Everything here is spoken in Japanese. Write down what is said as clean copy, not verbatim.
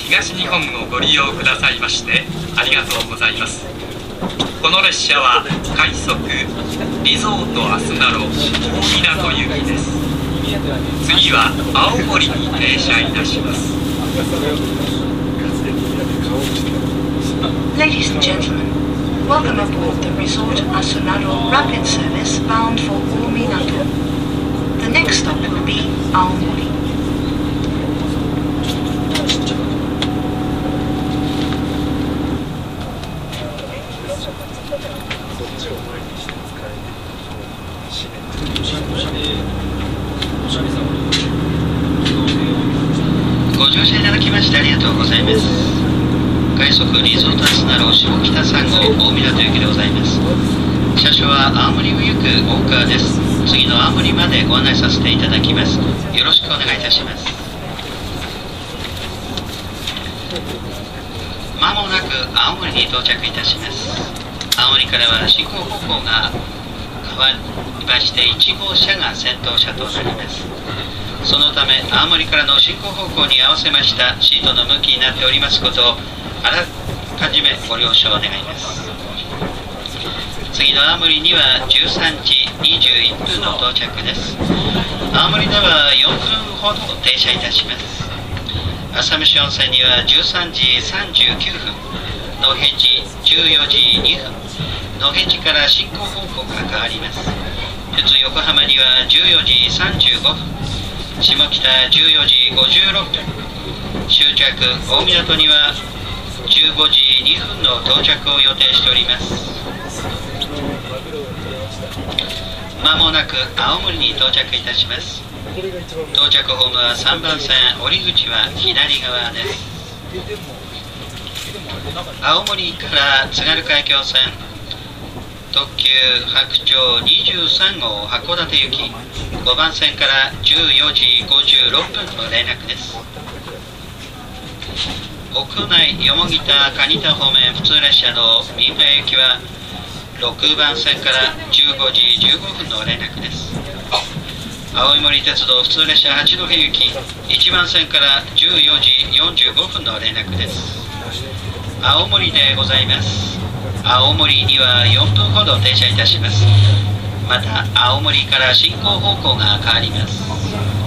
東日本をご利用くださいましてありがとうございます。この列車は快速リゾートアスナロ大港行きです。次は青森に停車いたします。 Ladies and gentlemen, welcome aboard the Resort Asunaro Rapid Service bound for Ominato. The next stop will be Aomori. ご乗車いただきましてありがとうございます。快速リゾートアスナロ下北3号大港行きでございます。車掌は青森を行く大川です。次の青森までご案内させていただきます。よろしくお願いいたします。まもなく青森に到着いたします。青森からは進行方向が変わりまして1号車が先頭車となります。そのため青森からの進行方向に合わせましたシートの向きになっておりますことをあらかじめご了承願います。次の青森には13時21分の到着です。青森では4分ほど停車いたします。浅虫温泉には13時39分、野辺地14時2分、野辺地から進行方向が変わります。普通横浜には14時35分、下北14時56分、終着大港には15時2分の到着を予定しております。まもなく青森に到着いたします。到着ホームは3番線、降り口は左側です。青森から津軽海峡線特急白鳥23号函館行き5番線から14時56分の連絡です。屋内よもぎた蟹田方面普通列車の三浦行きは6番線から15時15分の連絡です。青森鉄道普通列車八戸行き1番線から14時45分の連絡です。青森でございます。青森には4分ほど停車いたします。また青森から進行方向が変わります。